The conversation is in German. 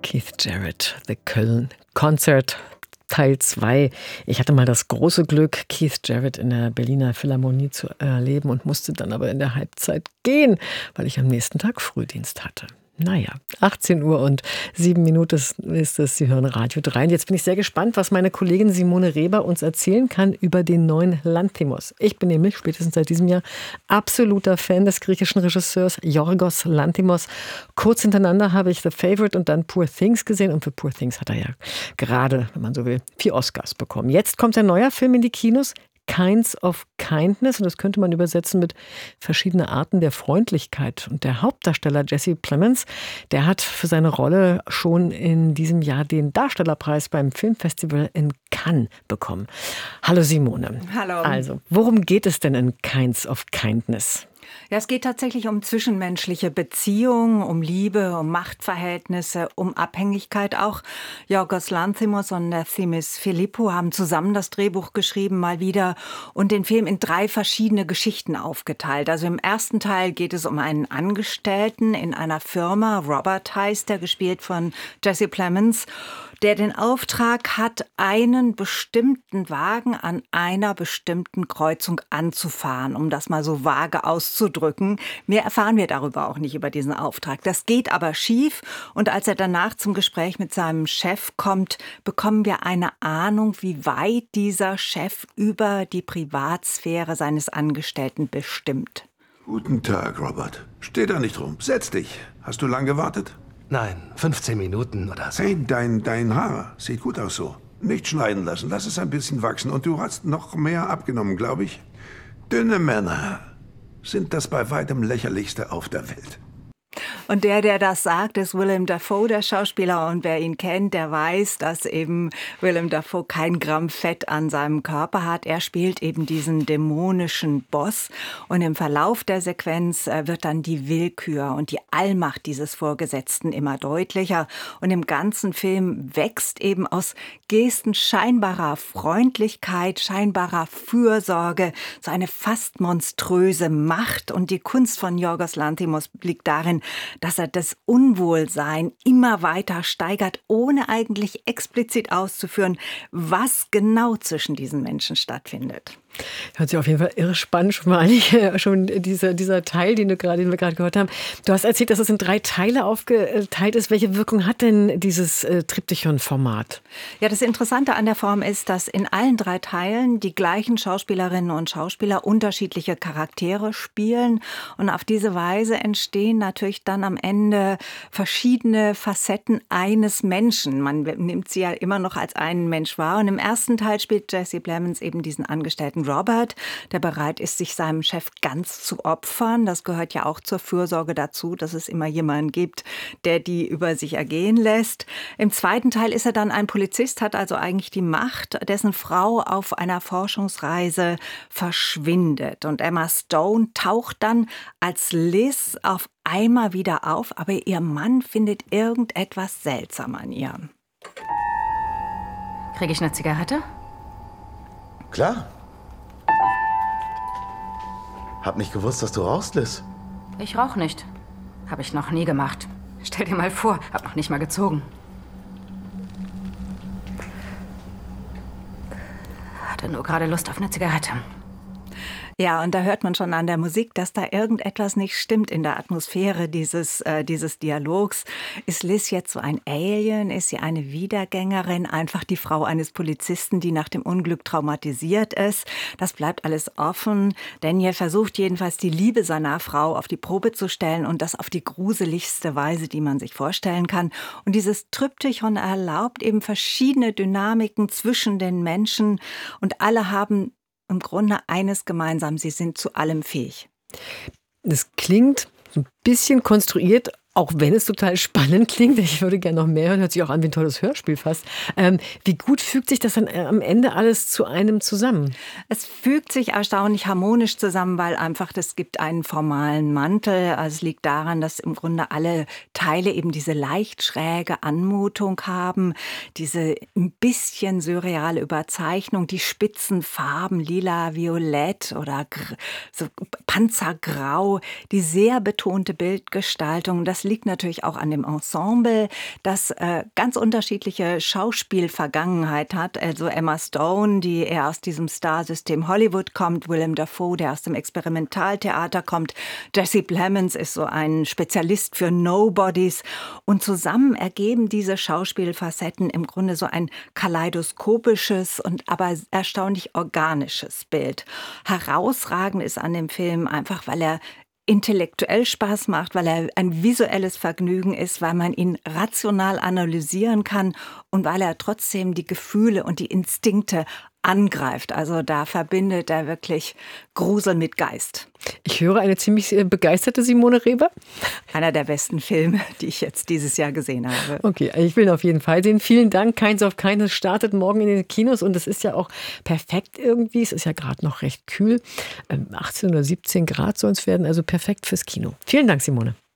Keith Jarrett, The Köln Concert, Teil 2. Ich hatte mal das große Glück, Keith Jarrett in der Berliner Philharmonie zu erleben und musste dann aber in der Halbzeit gehen, weil ich am nächsten Tag Frühdienst hatte. Naja, 18:07 ist es. Sie hören Radio 3. Und jetzt bin ich sehr gespannt, was meine Kollegin Simone Reber uns erzählen kann über den neuen Lanthimos. Ich bin nämlich spätestens seit diesem Jahr absoluter Fan des griechischen Regisseurs Yorgos Lanthimos. Kurz hintereinander habe ich The Favourite und dann Poor Things gesehen. Und für Poor Things hat er ja gerade, wenn man so will, 4 Oscars bekommen. Jetzt kommt ein neuer Film in die Kinos. Kinds of Kindness, und das könnte man übersetzen mit verschiedene Arten der Freundlichkeit. Und der Hauptdarsteller Jesse Plemons, der hat für seine Rolle schon in diesem Jahr den Darstellerpreis beim Filmfestival in Cannes bekommen. Hallo Simone. Hallo. Also, worum geht es denn in Kinds of Kindness? Ja, es geht tatsächlich um zwischenmenschliche Beziehungen, um Liebe, um Machtverhältnisse, um Abhängigkeit auch. Yorgos Lanthimos und Themis Philippou haben zusammen das Drehbuch geschrieben, mal wieder, und den Film in 3 verschiedene Geschichten aufgeteilt. Also im ersten Teil geht es um einen Angestellten in einer Firma, Robert heißt er, gespielt von Jesse Plemons, der den Auftrag hat, einen bestimmten Wagen an einer bestimmten Kreuzung anzufahren, um das mal so vage auszudrücken. Mehr erfahren wir darüber auch nicht, über diesen Auftrag. Das geht aber schief, und als er danach zum Gespräch mit seinem Chef kommt, bekommen wir eine Ahnung, wie weit dieser Chef über die Privatsphäre seines Angestellten bestimmt. Guten Tag, Robert. Steh da nicht rum. Setz dich. Hast du lang gewartet? Nein, 15 Minuten oder so. Hey, dein Haar sieht gut aus so. Nicht schneiden lassen, lass es ein bisschen wachsen. Und du hast noch mehr abgenommen, glaube ich. Dünne Männer sind das bei weitem lächerlichste auf der Welt. Und der das sagt, ist Willem Dafoe, der Schauspieler. Und wer ihn kennt, der weiß, dass eben Willem Dafoe kein Gramm Fett an seinem Körper hat. Er spielt eben diesen dämonischen Boss. Und im Verlauf der Sequenz wird dann die Willkür und die Allmacht dieses Vorgesetzten immer deutlicher. Und im ganzen Film wächst eben aus Gesten scheinbarer Freundlichkeit, scheinbarer Fürsorge so eine fast monströse Macht. Und die Kunst von Yorgos Lanthimos liegt darin, dass er das Unwohlsein immer weiter steigert, ohne eigentlich explizit auszuführen, was genau zwischen diesen Menschen stattfindet. Hört sich auf jeden Fall irre spannend schon dieser Teil, den wir gerade gehört haben. Du hast erzählt, dass es in 3 Teile aufgeteilt ist. Welche Wirkung hat denn dieses Triptychon-Format? Ja, das Interessante an der Form ist, dass in allen 3 Teilen die gleichen Schauspielerinnen und Schauspieler unterschiedliche Charaktere spielen. Und auf diese Weise entstehen natürlich dann am Ende verschiedene Facetten eines Menschen. Man nimmt sie ja immer noch als einen Mensch wahr. Und im ersten Teil spielt Jesse Plemons eben diesen Angestellten Robert, der bereit ist, sich seinem Chef ganz zu opfern. Das gehört ja auch zur Fürsorge dazu, dass es immer jemanden gibt, der die über sich ergehen lässt. Im zweiten Teil ist er dann ein Polizist, hat also eigentlich die Macht, dessen Frau auf einer Forschungsreise verschwindet. Und Emma Stone taucht dann als Liz auf einmal wieder auf, aber ihr Mann findet irgendetwas seltsam an ihr. Kriege ich eine Zigarette? Klar. Hab nicht gewusst, dass du rauchst, Liz. Ich rauch nicht. Habe ich noch nie gemacht. Stell dir mal vor, hab noch nicht mal gezogen. Hatte nur gerade Lust auf eine Zigarette. Ja, und da hört man schon an der Musik, dass da irgendetwas nicht stimmt in der Atmosphäre dieses Dialogs. Ist Liz jetzt so ein Alien? Ist sie eine Wiedergängerin? Einfach die Frau eines Polizisten, die nach dem Unglück traumatisiert ist? Das bleibt alles offen. Daniel versucht jedenfalls, die Liebe seiner Frau auf die Probe zu stellen, und das auf die gruseligste Weise, die man sich vorstellen kann. Und dieses Triptychon erlaubt eben verschiedene Dynamiken zwischen den Menschen, und alle haben im Grunde eines gemeinsam: sie sind zu allem fähig. Das klingt so ein bisschen konstruiert, auch wenn es total spannend klingt. Ich würde gerne noch mehr hören, hört sich auch an wie ein tolles Hörspiel fast. Wie gut fügt sich das dann am Ende alles zu einem zusammen? Es fügt sich erstaunlich harmonisch zusammen, weil einfach es gibt einen formalen Mantel. Also es liegt daran, dass im Grunde alle Teile eben diese leicht schräge Anmutung haben, diese ein bisschen surreale Überzeichnung, die spitzen Farben, lila, violett oder so Panzergrau, die sehr betonte Bildgestaltung. Das das liegt natürlich auch an dem Ensemble, das ganz unterschiedliche Schauspielvergangenheit hat. Also Emma Stone, die eher aus diesem Starsystem Hollywood kommt, Willem Dafoe, der aus dem Experimentaltheater kommt, Jesse Plemons ist so ein Spezialist für Nobodies. Und zusammen ergeben diese Schauspielfacetten im Grunde so ein kaleidoskopisches und aber erstaunlich organisches Bild. Herausragend ist an dem Film einfach, weil er intellektuell Spaß macht, weil er ein visuelles Vergnügen ist, weil man ihn rational analysieren kann und weil er trotzdem die Gefühle und die Instinkte angreift. Also da verbindet er wirklich Grusel mit Geist. Ich höre eine ziemlich begeisterte Simone Reber. Einer der besten Filme, die ich jetzt dieses Jahr gesehen habe. Okay, ich will ihn auf jeden Fall sehen. Vielen Dank. Keins auf Keines startet morgen in den Kinos und es ist ja auch perfekt irgendwie. Es ist ja gerade noch recht kühl. 18 oder 17 Grad soll es werden, also perfekt fürs Kino. Vielen Dank, Simone.